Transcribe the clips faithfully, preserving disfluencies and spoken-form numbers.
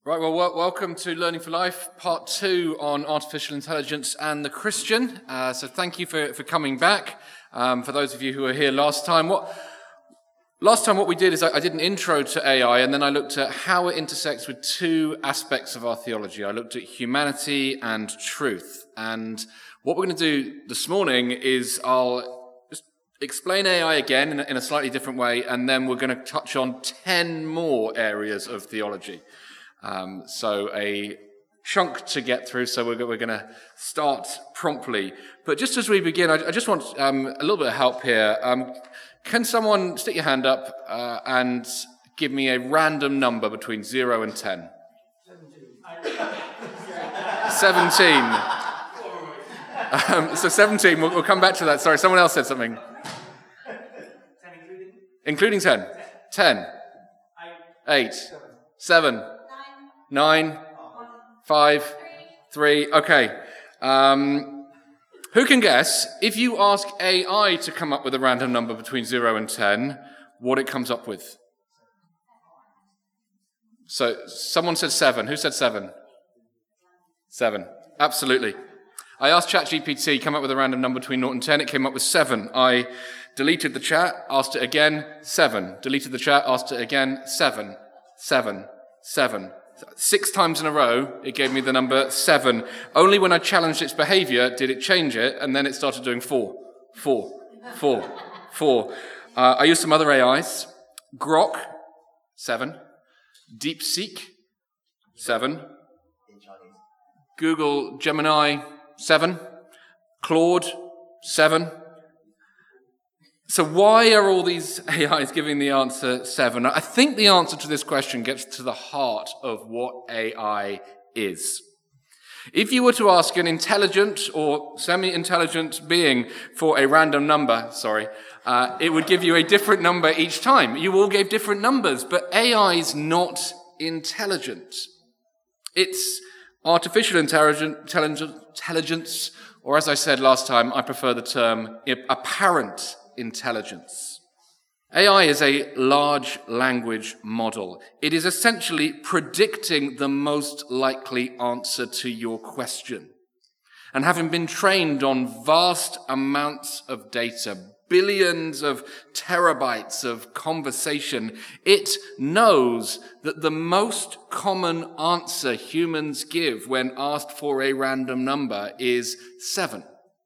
Right, well, wel- welcome to Learning for Life, part two on artificial intelligence and the Christian. Uh, so thank you for, for coming back. Um, for those of you who were here last time, what last time what we did is I, I did an intro to A I, and then I looked at how it intersects with two aspects of our theology. I looked at humanity and truth. And what we're going to do this morning is I'll just explain A I again in a, in a slightly different way, and then we're going to touch on ten more areas of theology. Um, so a chunk to get through, so we're, we're going to start promptly. But just as we begin, I, I just want um, a little bit of help here. Um, can someone stick your hand up uh, and give me a random number between zero and ten? seventeen. um, so seventeen, we'll, we'll come back to that. Sorry, someone else said something. ten including? Including ten. ten. eight. seven. Nine, five, three. Okay. Um, who can guess, if you ask A I to come up with a random number between zero and ten, what it comes up with? So, someone said seven. Who said seven? Seven. Absolutely. I asked ChatGPT, come up with a random number between zero and ten. It came up with seven. I deleted the chat, asked it again, seven. Deleted the chat, asked it again, seven. Seven. Seven. Six times in a row, it gave me the number seven. Only when I challenged its behavior did it change it, and then it started doing four, four, four, four. Uh, I used some other A Is. Grok, seven. DeepSeek, seven. Google Gemini, seven. Claude, seven. So why are all these A Is giving the answer seven? I think the answer to this question gets to the heart of what A I is. If you were to ask an intelligent or semi-intelligent being for a random number, sorry, uh, it would give you a different number each time. You all gave different numbers, but A I is not intelligent. It's artificial intelligence, or as I said last time, I prefer the term apparent intelligence. A I is a large language model. It is essentially predicting the most likely answer to your question. And having been trained on vast amounts of data, billions of terabytes of conversation, it knows that the most common answer humans give when asked for a random number is seven.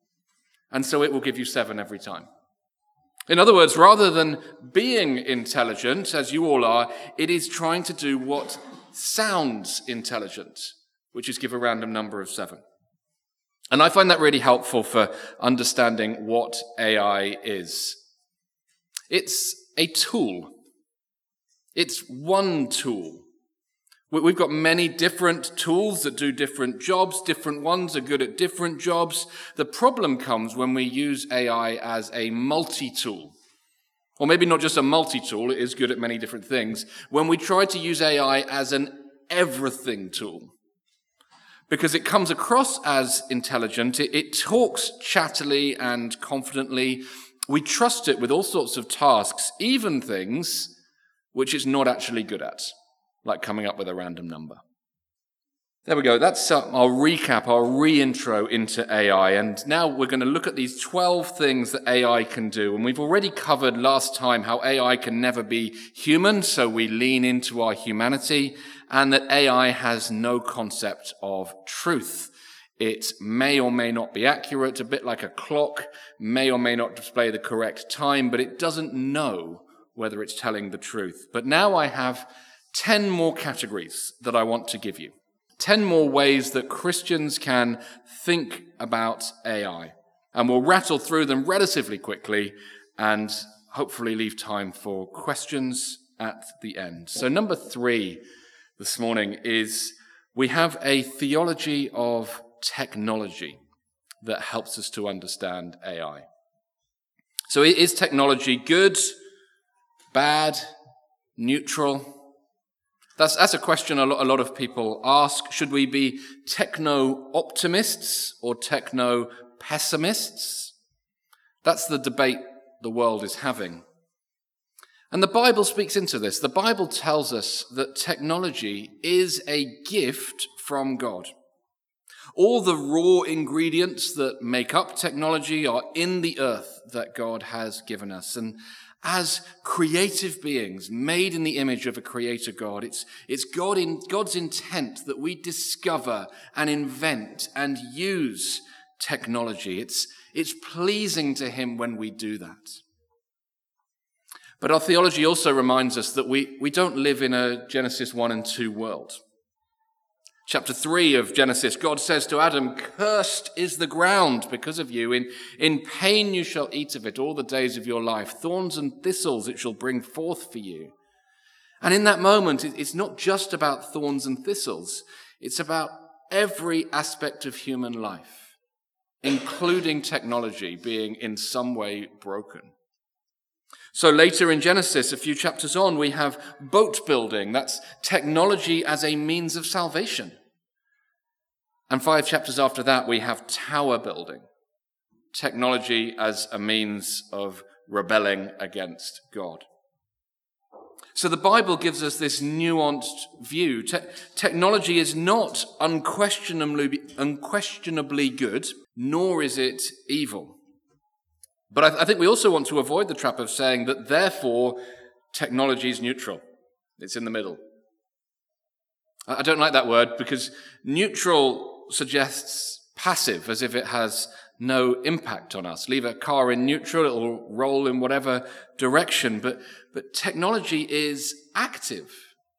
And so it will give you seven every time. In other words, rather than being intelligent, as you all are, it is trying to do what sounds intelligent, which is give a random number of seven. And I find that really helpful for understanding what A I is. It's a tool. It's one tool. We've got many different tools that do different jobs. Different ones are good at different jobs. The problem comes when we use A I as a multi-tool. Or maybe not just a multi-tool, it is good at many different things. When we try to use A I as an everything tool. Because it comes across as intelligent, it, it talks chattily and confidently. We trust it with all sorts of tasks, even things which it's not actually good at, like coming up with a random number. There we go. That's uh, our recap, our re-intro into A I. And now we're going to look at these twelve things that A I can do. And we've already covered last time how A I can never be human, so we lean into our humanity, and that A I has no concept of truth. It may or may not be accurate, a bit like a clock, may or may not display the correct time, but it doesn't know whether it's telling the truth. But now I have ten more categories that I want to give you. ten more ways that Christians can think about A I. And we'll rattle through them relatively quickly and hopefully leave time for questions at the end. So number three this morning is we have a theology of technology that helps us to understand A I. So is technology good, bad, neutral? That's, that's a question a lot, a lot of people ask. Should we be techno-optimists or techno-pessimists? That's the debate the world is having. And the Bible speaks into this. The Bible tells us that technology is a gift from God. All the raw ingredients that make up technology are in the earth that God has given us. And as creative beings made in the image of a creator God, it's, it's God in, God's intent that we discover and invent and use technology. It's, it's pleasing to him when we do that. But our theology also reminds us that we, we don't live in a Genesis one and two world. Chapter three of Genesis, God says to Adam, "Cursed is the ground because of you. In, in pain you shall eat of it all the days of your life. Thorns and thistles it shall bring forth for you." And in that moment, it's not just about thorns and thistles. It's about every aspect of human life, including technology being in some way broken. So later in Genesis, a few chapters on, we have boat building. That's technology as a means of salvation. And five chapters after that, we have tower building. Technology as a means of rebelling against God. So the Bible gives us this nuanced view. Te- technology is not unquestionably, unquestionably good, nor is it evil. But I, th- I think we also want to avoid the trap of saying that therefore technology is neutral. It's in the middle. I, I don't like that word because neutral suggests passive, as if it has no impact on us. Leave a car in neutral, it will roll in whatever direction. But, but technology is active.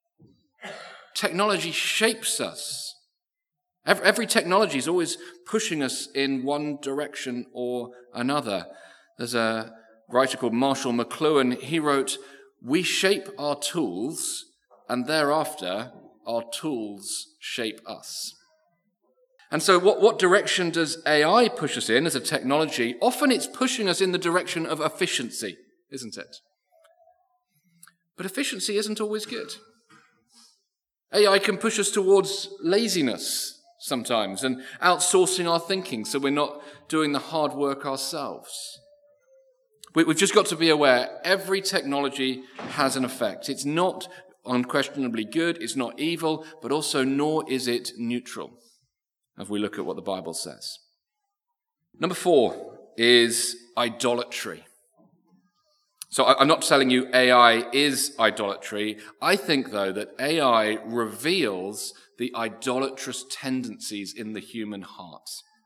Technology shapes us. Every, every technology is always pushing us in one direction or another. There's a writer called Marshall McLuhan. He wrote, "We shape our tools, and thereafter our tools shape us." And so what, what direction does A I push us in as a technology? Often it's pushing us in the direction of efficiency, isn't it? But efficiency isn't always good. A I can push us towards laziness sometimes and outsourcing our thinking so we're not doing the hard work ourselves. We, we've just got to be aware every technology has an effect. It's not unquestionably good, it's not evil, but also nor is it neutral, if we look at what the Bible says. Number four is idolatry. So I'm not telling you A I is idolatry. I think, though, that A I reveals the idolatrous tendencies in the human heart.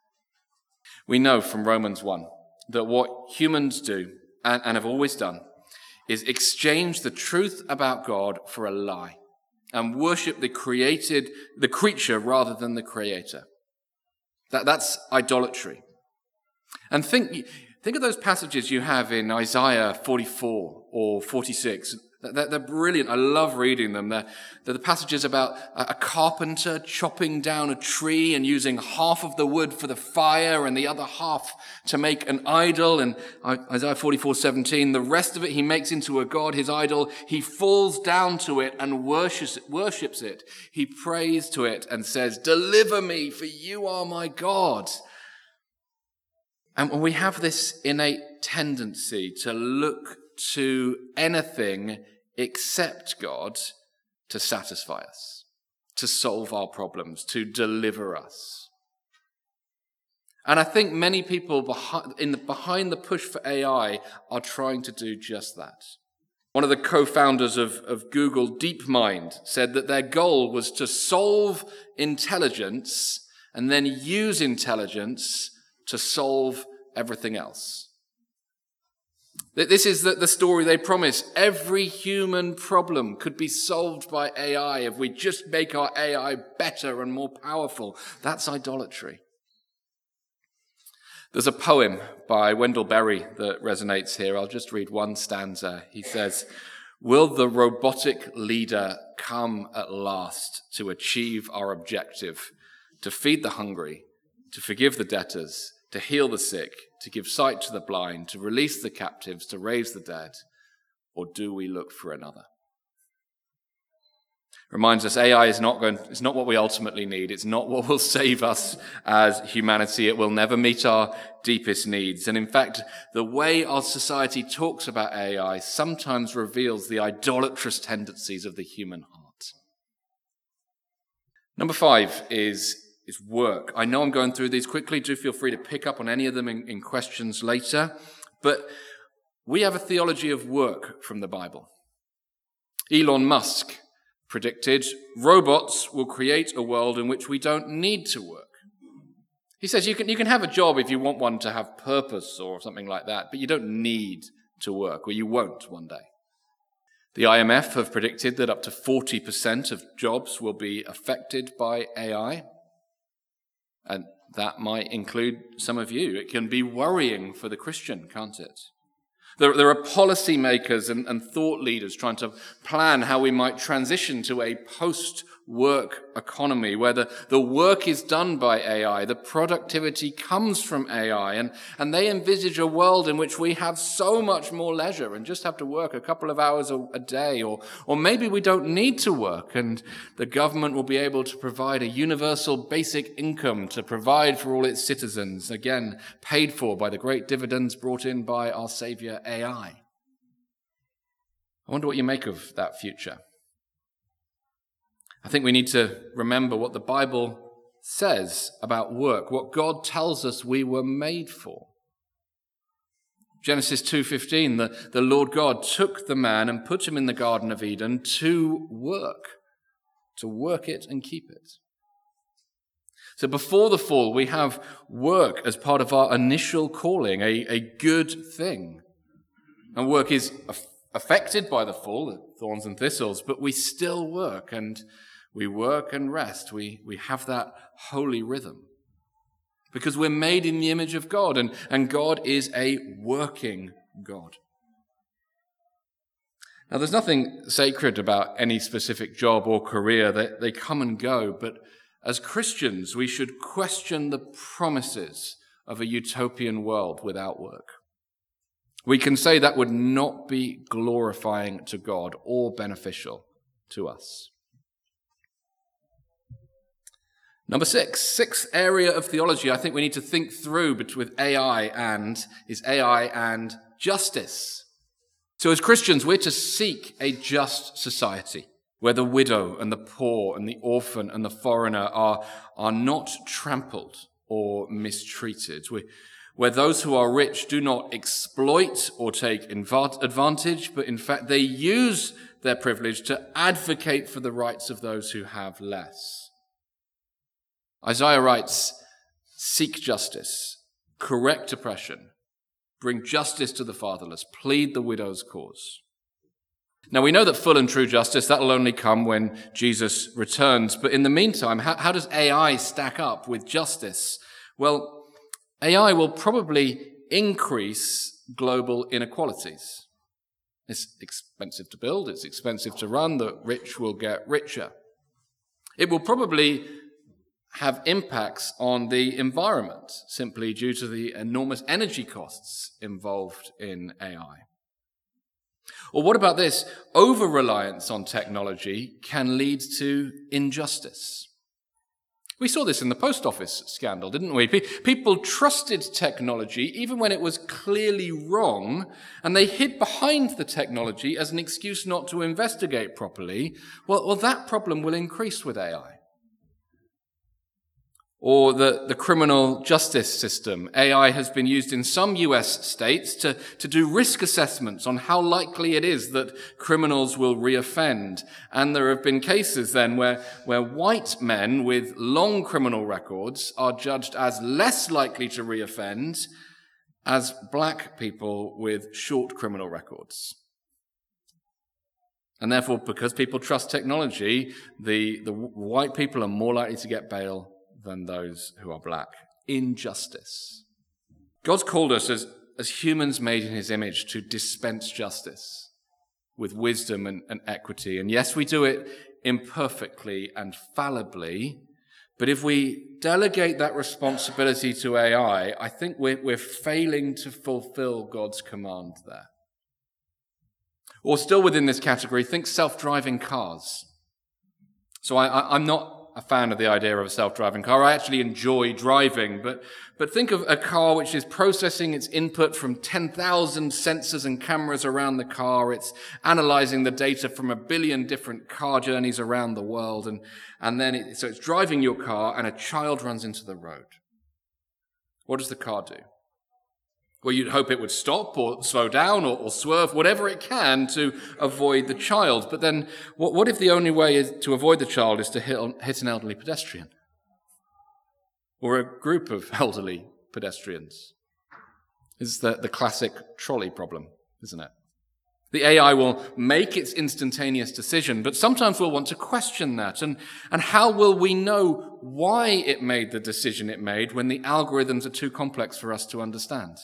We know from Romans one that what humans do, and, and have always done, is exchange the truth about God for a lie and worship the created, the creature rather than the creator. That, that's idolatry. And think, think of those passages you have in Isaiah forty-four or forty-six. They're, they're brilliant. I love reading them. They're, they're the passages about a carpenter chopping down a tree and using half of the wood for the fire and the other half to make an idol. And Isaiah forty-four seventeen, the rest of it he makes into a god, his idol. He falls down to it and worships it, worships it. He prays to it and says, "Deliver me, for you are my God." And we have this innate tendency to look to anything except God to satisfy us, to solve our problems, to deliver us. And I think many people behind, in the, behind the push for A I are trying to do just that. One of the co-founders of, of Google, DeepMind, said that their goal was to solve intelligence and then use intelligence to solve everything else. This is the, the story they promise. Every human problem could be solved by A I if we just make our A I better and more powerful. That's idolatry. There's a poem by Wendell Berry that resonates here. I'll just read one stanza. He says, "Will the robotic leader come at last to achieve our objective, to feed the hungry, to forgive the debtors, to heal the sick, to give sight to the blind, to release the captives, to raise the dead? Or do we look for another?" Reminds us A I is not going, it's not what we ultimately need. It's not what will save us as humanity. It will never meet our deepest needs. And in fact, the way our society talks about A I sometimes reveals the idolatrous tendencies of the human heart. Number five is, is work. I know I'm going through these quickly. Do feel free to pick up on any of them in, in questions later. But we have a theology of work from the Bible. Elon Musk predicted robots will create a world in which we don't need to work. He says you can, you can have a job if you want one to have purpose or something like that, but you don't need to work, or you won't one day. The I M F have predicted that up to forty percent of jobs will be affected by A I, and that might include some of you. It can be worrying for the Christian, can't it? There, there are policymakers and, and thought leaders trying to plan how we might transition to a post-work economy where the, the work is done by A I, the productivity comes from A I, and, and they envisage a world in which we have so much more leisure and just have to work a couple of hours a, a day, or, or maybe we don't need to work and the government will be able to provide a universal basic income to provide for all its citizens, again, paid for by the great dividends brought in by our Savior A I. I wonder what you make of that future. I think we need to remember what the Bible says about work, what God tells us we were made for. Genesis two fifteen, the, the Lord God took the man and put him in the Garden of Eden to work, to work it and keep it. So before the fall, we have work as part of our initial calling, a, a good thing. And work is affected by the fall, the thorns and thistles, but we still work, and we work and rest. We, we have that holy rhythm because we're made in the image of God, and, and God is a working God. Now, there's nothing sacred about any specific job or career. They, they come and go, but as Christians, we should question the promises of a utopian world without work. We can say that would not be glorifying to God or beneficial to us. Number six, sixth area of theology I think we need to think through with A I and is A I and justice. So as Christians, we're to seek a just society where the widow and the poor and the orphan and the foreigner are, are not trampled or mistreated. We, where those who are rich do not exploit or take advantage, but in fact they use their privilege to advocate for the rights of those who have less. Isaiah writes, "Seek justice, correct oppression, bring justice to the fatherless, plead the widow's cause." Now we know that full and true justice, that will only come when Jesus returns. But in the meantime, how, how does A I stack up with justice? Well, A I will probably increase global inequalities. It's expensive to build, it's expensive to run, the rich will get richer. It will probably have impacts on the environment simply due to the enormous energy costs involved in A I. Or what about this? Over-reliance on technology can lead to injustice. We saw this in the post office scandal, didn't we? People trusted technology even when it was clearly wrong, and they hid behind the technology as an excuse not to investigate properly. Well, well that problem will increase with A I. Or the, the criminal justice system. A I has been used in some U S states to, to do risk assessments on how likely it is that criminals will reoffend. And there have been cases then where, where white men with long criminal records are judged as less likely to reoffend as black people with short criminal records. And therefore, because people trust technology, the, the white people are more likely to get bail than those who are black. Injustice. God's called us as, as humans made in his image to dispense justice with wisdom and, and equity. And yes, we do it imperfectly and fallibly, but if we delegate that responsibility to A I, I think we're, we're failing to fulfill God's command there. Or still within this category, think self-driving cars. So I, I, I'm not a fan of the idea of a self-driving car. I actually enjoy driving, but, but think of a car which is processing its input from ten thousand sensors and cameras around the car. It's analyzing the data from a billion different car journeys around the world. And, and then it, so it's driving your car and a child runs into the road. What does the car do? Well, you'd hope it would stop or slow down or, or swerve, whatever it can to avoid the child. But then what, what if the only way is to avoid the child is to hit, hit an elderly pedestrian? Or a group of elderly pedestrians? It's the, the classic trolley problem, isn't it? The A I will make its instantaneous decision, but sometimes we'll want to question that. And, and how will we know why it made the decision it made when the algorithms are too complex for us to understand?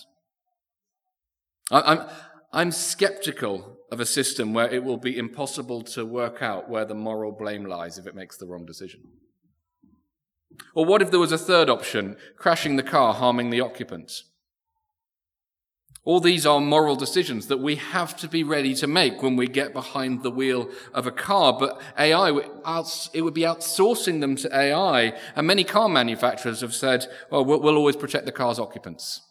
I'm, I'm skeptical of a system where it will be impossible to work out where the moral blame lies if it makes the wrong decision. Or what if there was a third option, crashing the car, harming the occupants? All these are moral decisions that we have to be ready to make when we get behind the wheel of a car. But A I, it would be outsourcing them to A I. And many car manufacturers have said, well, we'll always protect the car's occupants.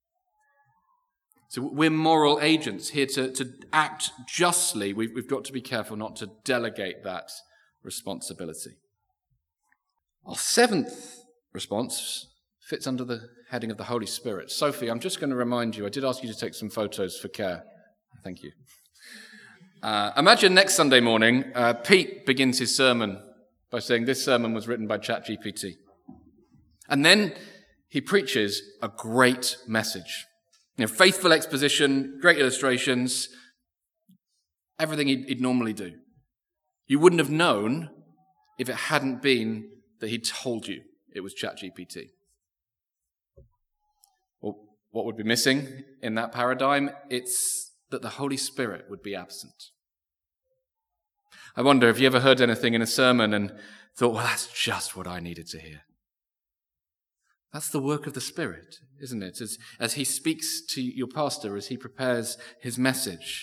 So we're moral agents here to, to act justly. We've, we've got to be careful not to delegate that responsibility. Our seventh response fits under the heading of the Holy Spirit. Sophie, I'm just going to remind you, I did ask you to take some photos for Care. Thank you. Uh, imagine next Sunday morning, uh, Pete begins his sermon by saying this sermon was written by ChatGPT. And then he preaches a great message. You know, faithful exposition, great illustrations, everything he'd, he'd normally do. You wouldn't have known if it hadn't been that he told you it was ChatGPT. Well, what would be missing in that paradigm? It's that the Holy Spirit would be absent. I wonder, have you ever heard anything in a sermon and thought, well, that's just what I needed to hear? That's the work of the Spirit, isn't it? As, as he speaks to your pastor, as he prepares his message.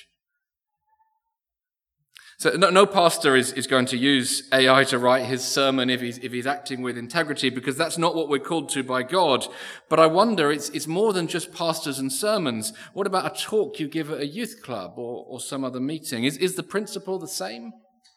So no, no pastor is, is going to use A I to write his sermon if he's, if he's acting with integrity, because that's not what we're called to by God. But I wonder, it's, it's more than just pastors and sermons. What about a talk you give at a youth club or, or some other meeting? Is, is the principle the same?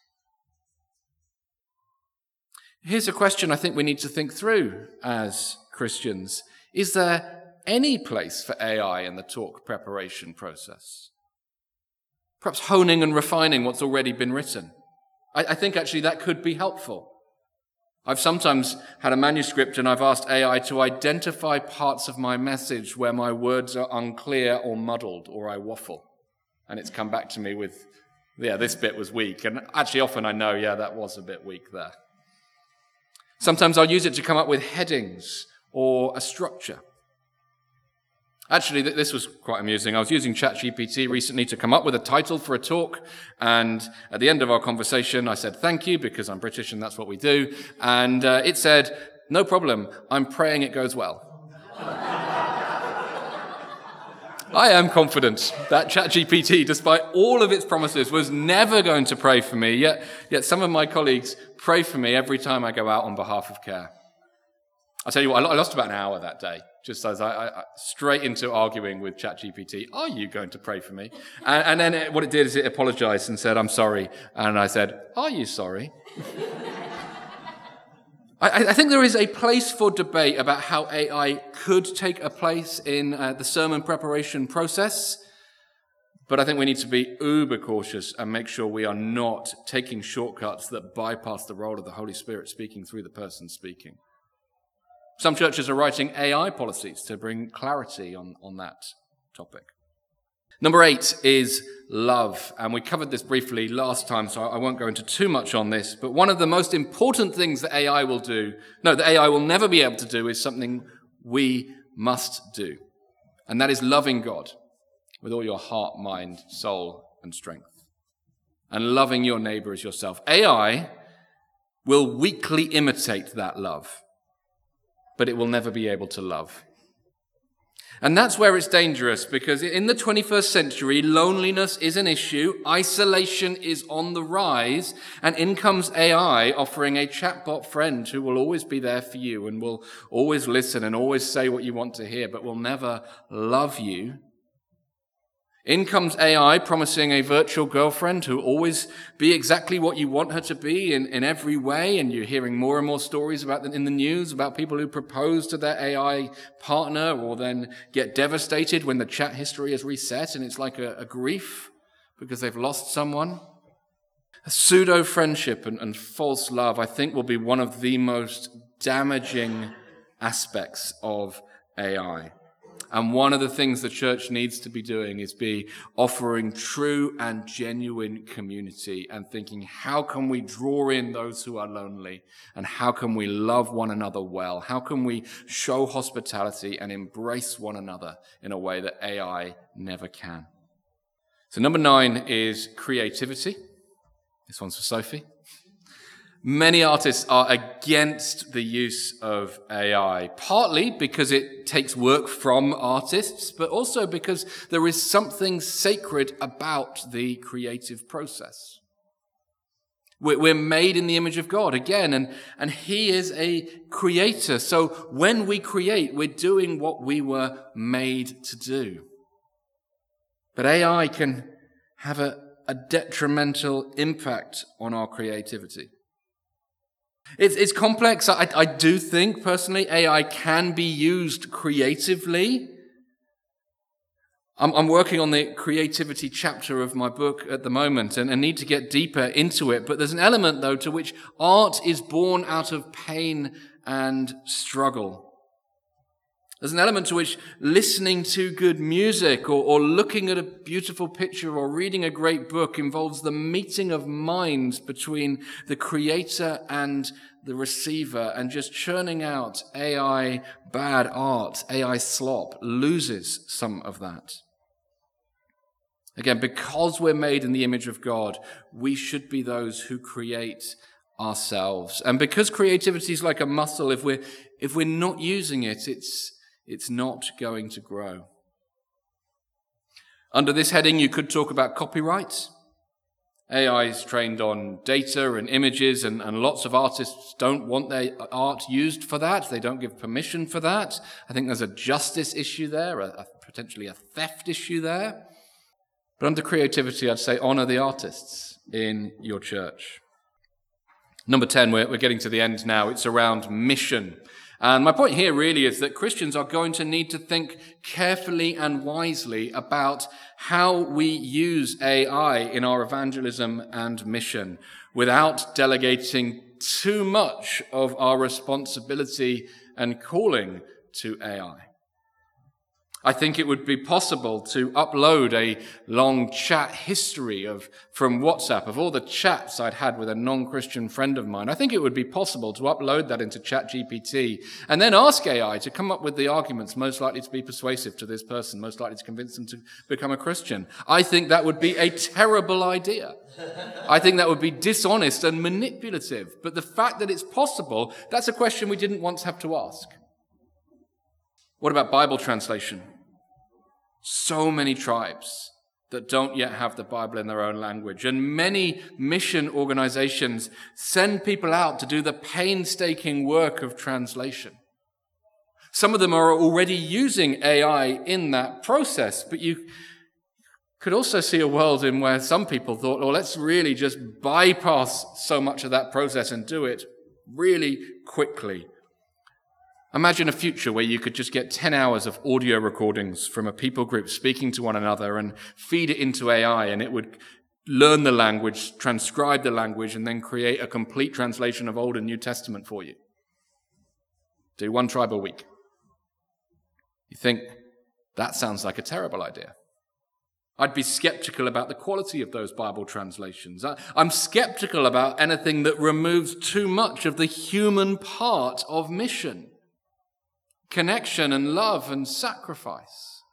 Here's a question I think we need to think through as Christians. Is there any place for A I in the talk preparation process? Perhaps honing and refining what's already been written. I, I think actually that could be helpful. I've sometimes had a manuscript and I've asked A I to identify parts of my message where my words are unclear or muddled or I waffle. And it's come back to me with, yeah, this bit was weak. And actually often I know, yeah, that was a bit weak there. Sometimes I'll use it to come up with headings or a structure. Actually, this was quite amusing. I was using ChatGPT recently to come up with a title for a talk, and at the end of our conversation, I said, thank you, because I'm British and that's what we do, and uh, it said, no problem, I'm praying it goes well. I am confident that ChatGPT, despite all of its promises, was never going to pray for me, yet, yet some of my colleagues pray for me every time I go out on behalf of Care. I'll tell you what, I lost about an hour that day, just as I, I straight into arguing with ChatGPT. Are you going to pray for me? And, and then it, what it did is it apologized and said, I'm sorry. And I said, are you sorry? I, I think there is a place for debate about how A I could take a place in uh, the sermon preparation process. But I think we need to be uber cautious and make sure we are not taking shortcuts that bypass the role of the Holy Spirit speaking through the person speaking. Some churches are writing A I policies to bring clarity on, on that topic. Number eight is love. And we covered this briefly last time, so I won't go into too much on this. But one of the most important things that A I will do, no, that A I will never be able to do, is something we must do. And that is loving God with all your heart, mind, soul, and strength. And loving your neighbor as yourself. A I will weakly imitate that love, but it will never be able to love. And that's where it's dangerous, because in the twenty-first century, loneliness is an issue, isolation is on the rise, and in comes A I offering a chatbot friend who will always be there for you and will always listen and always say what you want to hear, but will never love you. In comes A I promising a virtual girlfriend who will always be exactly what you want her to be in, in every way, and you're hearing more and more stories about them in the news about people who propose to their A I partner or then get devastated when the chat history is reset and it's like a, a grief because they've lost someone. A pseudo-friendship and, and false love, I think, will be one of the most damaging aspects of A I. And one of the things the church needs to be doing is be offering true and genuine community and thinking, how can we draw in those who are lonely? And how can we love one another well? How can we show hospitality and embrace one another in a way that A I never can? So number nine is creativity. This one's for Sophie. Many artists are against the use of A I, partly because it takes work from artists, but also because there is something sacred about the creative process. We're made in the image of God again, and, and He is a creator. So when we create, we're doing what we were made to do. But A I can have a, a detrimental impact on our creativity. It's, it's complex. I, I do think, personally, A I can be used creatively. I'm, I'm working on the creativity chapter of my book at the moment and, and need to get deeper into it. But there's an element, though, to which art is born out of pain and struggle. There's an element to which listening to good music or, or looking at a beautiful picture or reading a great book involves the meeting of minds between the creator and the receiver, and just churning out A I bad art, A I slop, loses some of that. Again, because we're made in the image of God, we should be those who create ourselves. And because creativity is like a muscle, if we're, if we're not using it, it's It's not going to grow. Under this heading, you could talk about copyright. A I is trained on data and images, and, and lots of artists don't want their art used for that. They don't give permission for that. I think there's a justice issue there, a, a, potentially a theft issue there. But under creativity, I'd say honor the artists in your church. Number ten, we're, we're getting to the end now. It's around mission. And my point here really is that Christians are going to need to think carefully and wisely about how we use A I in our evangelism and mission without delegating too much of our responsibility and calling to A I. I think it would be possible to upload a long chat history of from WhatsApp of all the chats I'd had with a non-Christian friend of mine. I think it would be possible to upload that into ChatGPT and then ask A I to come up with the arguments most likely to be persuasive to this person, most likely to convince them to become a Christian. I think that would be a terrible idea. I think that would be dishonest and manipulative. But the fact that it's possible, that's a question we didn't once have to ask. What about Bible translation? So many tribes that don't yet have the Bible in their own language. And many mission organizations send people out to do the painstaking work of translation. Some of them are already using A I in that process, but you could also see a world in where some people thought, well, let's really just bypass so much of that process and do it really quickly. Imagine a future where you could just get ten hours of audio recordings from a people group speaking to one another and feed it into A I, and it would learn the language, transcribe the language, and then create a complete translation of Old and New Testament for you. Do one tribe a week. You think, that sounds like a terrible idea. I'd be skeptical about the quality of those Bible translations. I'm skeptical about anything that removes too much of the human part of mission. Connection and love and sacrifice.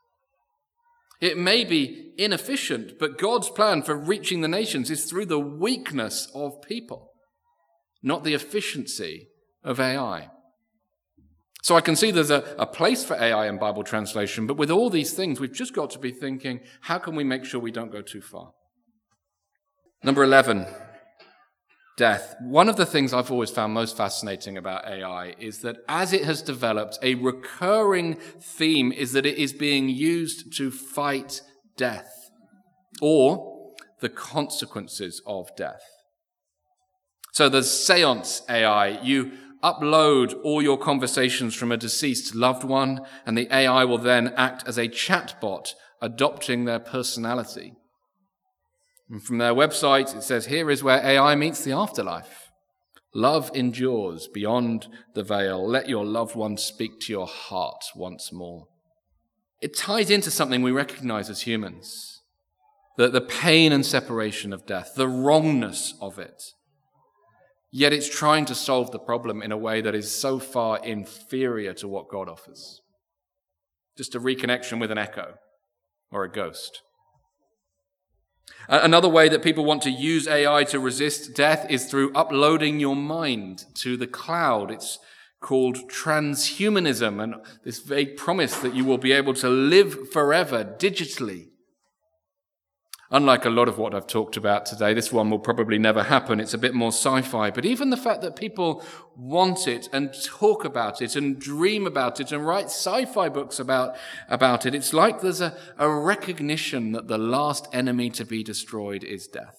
It may be inefficient, but God's plan for reaching the nations is through the weakness of people, not the efficiency of A I. So I can see there's a, a place for A I in Bible translation, but with all these things, we've just got to be thinking, how can we make sure we don't go too far? Number eleven, death. One of the things I've always found most fascinating about A I is that as it has developed, a recurring theme is that it is being used to fight death or the consequences of death. So there's Seance A I. You upload all your conversations from a deceased loved one, and the A I will then act as a chatbot, adopting their personality. And from their website, it says, here is where A I meets the afterlife. Love endures beyond the veil. Let your loved one speak to your heart once more. It ties into something we recognize as humans, the, the pain and separation of death, the wrongness of it. Yet it's trying to solve the problem in a way that is so far inferior to what God offers. Just a reconnection with an echo or a ghost. Another way that people want to use A I to resist death is through uploading your mind to the cloud. It's called transhumanism, and this vague promise that you will be able to live forever digitally. Unlike a lot of what I've talked about today, this one will probably never happen. It's a bit more sci-fi. But even the fact that people want it and talk about it and dream about it and write sci-fi books about, about it, it's like there's a, a recognition that the last enemy to be destroyed is death.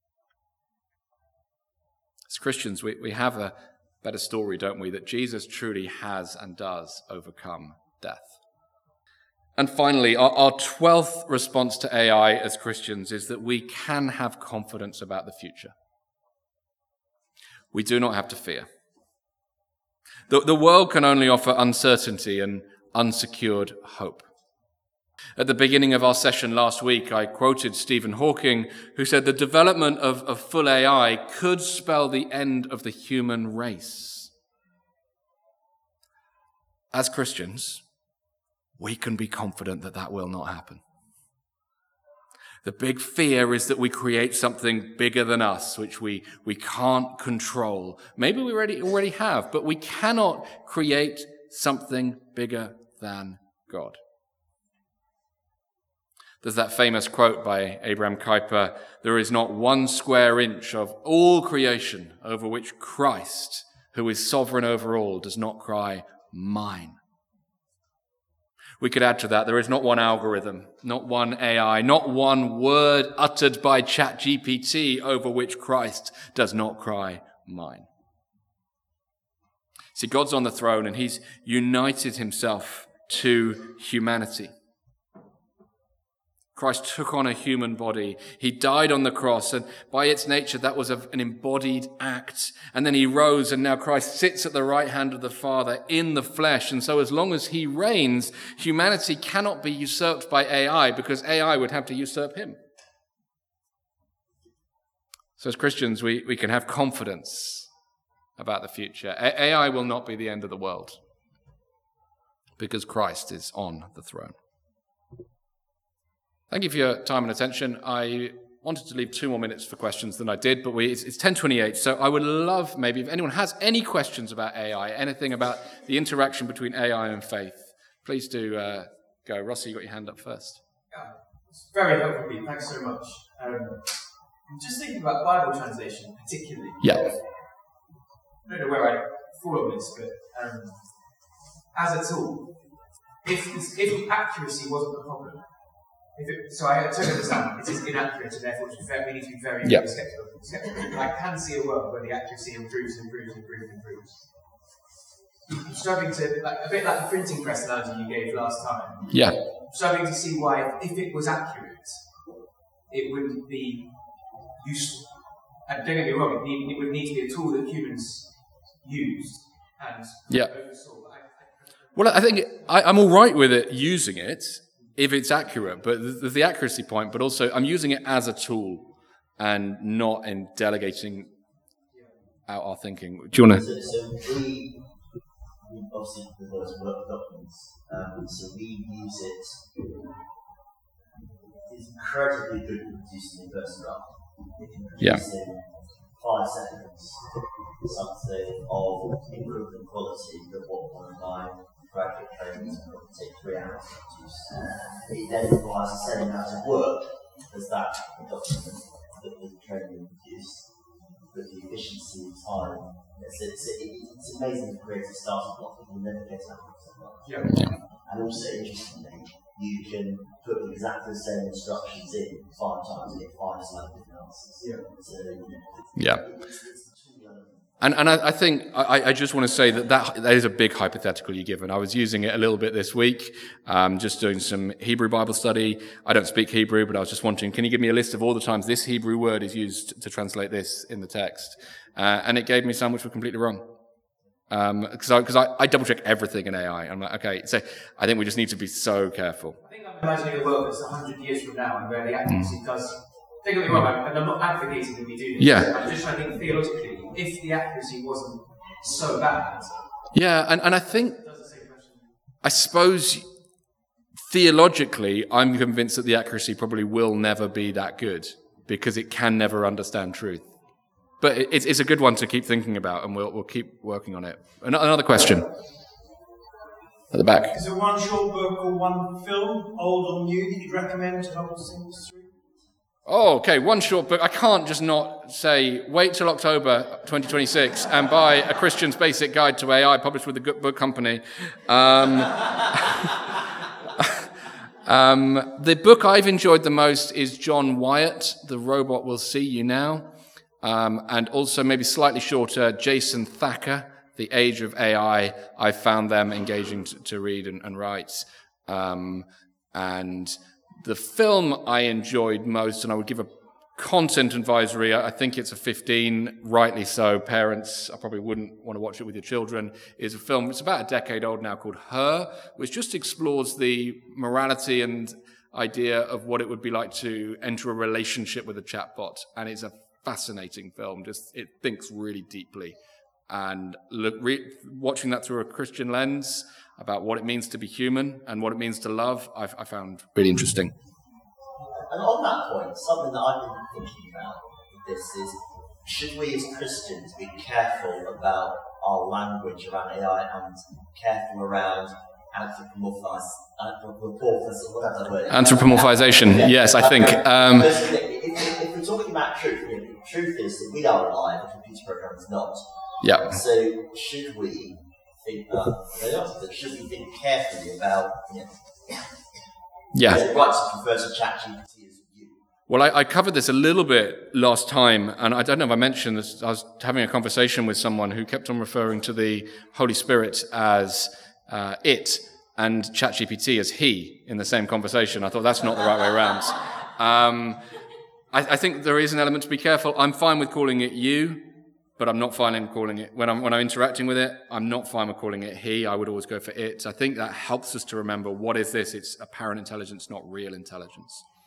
As Christians, we, we have a better story, don't we? That Jesus truly has and does overcome death. And finally, our, our twelfth response to A I as Christians is that we can have confidence about the future. We do not have to fear. The, the world can only offer uncertainty and unsecured hope. At the beginning of our session last week, I quoted Stephen Hawking, who said the development of, of full A I could spell the end of the human race. As Christians, we can be confident that that will not happen. The big fear is that we create something bigger than us, which we, we can't control. Maybe we already, already have, but we cannot create something bigger than God. There's that famous quote by Abraham Kuyper, there is not one square inch of all creation over which Christ, who is sovereign over all, does not cry, mine. We could add to that, there is not one algorithm, not one A I, not one word uttered by ChatGPT over which Christ does not cry, mine. See, God's on the throne and he's united himself to humanity. Christ took on a human body. He died on the cross, and by its nature, that was an embodied act. And then he rose, and now Christ sits at the right hand of the Father in the flesh. And so as long as he reigns, humanity cannot be usurped by A I, because A I would have to usurp him. So as Christians, we, we can have confidence about the future. A- AI will not be the end of the world, because Christ is on the throne. Thank you for your time and attention. I wanted to leave two more minutes for questions than I did, but we, it's, it's ten twenty-eight, so I would love maybe if anyone has any questions about A I, anything about the interaction between A I and faith, please do uh, go. Rossi, you got your hand up first. Yeah, it's very helpful, Pete. Thanks so much. Um, I'm just thinking about Bible translation particularly. Yeah. I don't know where I fall on this, but um, as a tool, if, if accuracy wasn't the problem, If it, so I totally understand it is inaccurate and therefore we need to be very, very yep. skeptical, skeptical. I can see a world where the accuracy improves, improves, improves, improves. I'm struggling to, like, a bit like the printing press analogy you gave last time. Yeah. I'm struggling to see why, if it was accurate, it wouldn't be useful. And don't get me wrong, it, need, it would need to be a tool that humans used and yeah. oversaw. I, I, well, I think I, I'm all right with it using it if it's accurate, but there's the accuracy point, but also I'm using it as a tool and not in delegating out our thinking. Do you want to? So, so we, we obviously with those work documents, um, so we use it. It's incredibly good at producing a first draft. It can produce yeah. in five seconds something of equivalent quality that what one of my graduate trainings would take three hours to produce. It then requires the same amount of work as that document that the training produced, but the efficiency of time. It's, it's, it's amazing the creative starting block that will never get out of someone. Yeah. And also, interestingly, you can put exactly the same instructions in five times and get five slightly different answers. Yeah. So, you know, Yeah. it's, it's And, and I, I think, I, I just want to say that, that that is a big hypothetical you give, and I was using it a little bit this week, um, just doing some Hebrew Bible study. I don't speak Hebrew, but I was just wondering, can you give me a list of all the times this Hebrew word is used to translate this in the text? Uh, and it gave me some which were completely wrong. Because um, I, I, I double-check everything in A I. I'm like, okay, so I think we just need to be so careful. I think I'm imagining a world that's one hundred years from now and where the accuracy mm. does... Don't get me wrong, and I'm not advocating that we do this. Yeah. I'm just trying to think theologically, if the accuracy wasn't so bad... Yeah, and, and I think... I suppose theologically, I'm convinced that the accuracy probably will never be that good because it can never understand truth. But it's, it's a good one to keep thinking about, and we'll, we'll keep working on it. Another question. At the back. Is there one short book or one film, old or new, that you'd recommend to help us think through? Oh, okay, one short book. I can't just not say, wait till October twenty twenty-six and buy A Christian's Basic Guide to A I, published with the Good Book Company. Um, um, the book I've enjoyed the most is John Wyatt, The Robot Will See You Now. Um, and also maybe slightly shorter, Jason Thacker, The Age of A I. I found them engaging to, to read and, and write. Um, and the film I enjoyed most, and I would give a content advisory, I think it's a fifteen, rightly so. Parents, I probably wouldn't want to watch it with your children, is a film, it's about a decade old now, called Her, which just explores the morality and idea of what it would be like to enter a relationship with a chatbot. And it's a fascinating film. Just it thinks really deeply, and look, re- watching that through a Christian lens about what it means to be human and what it means to love, I've, I found really interesting. And on that point, something that I've been thinking about with this is: should we as Christians be careful about our language around A I and careful around anthropomorphize, anthropomorphism, whatever that word is. Anthropomorphization, yeah. Yes, I think. Um, if, if, if we're talking about truth, you know, the truth is that we are alive, the computer program is not. Yeah. So should we think, uh, should we think carefully about, you know, yeah. is it right to convert to ChatGPT as you? Well, I, I covered this a little bit last time, and I don't know if I mentioned this. I was having a conversation with someone who kept on referring to the Holy Spirit as uh, it and ChatGPT as he in the same conversation. I thought that's not the right way around. Um, I, I think there is an element to be careful. I'm fine with calling it you, but I'm not fine in calling it, when I'm, when I'm interacting with it, I'm not fine with calling it he. I would always go for it. I think that helps us to remember, what is this? It's apparent intelligence, not real intelligence.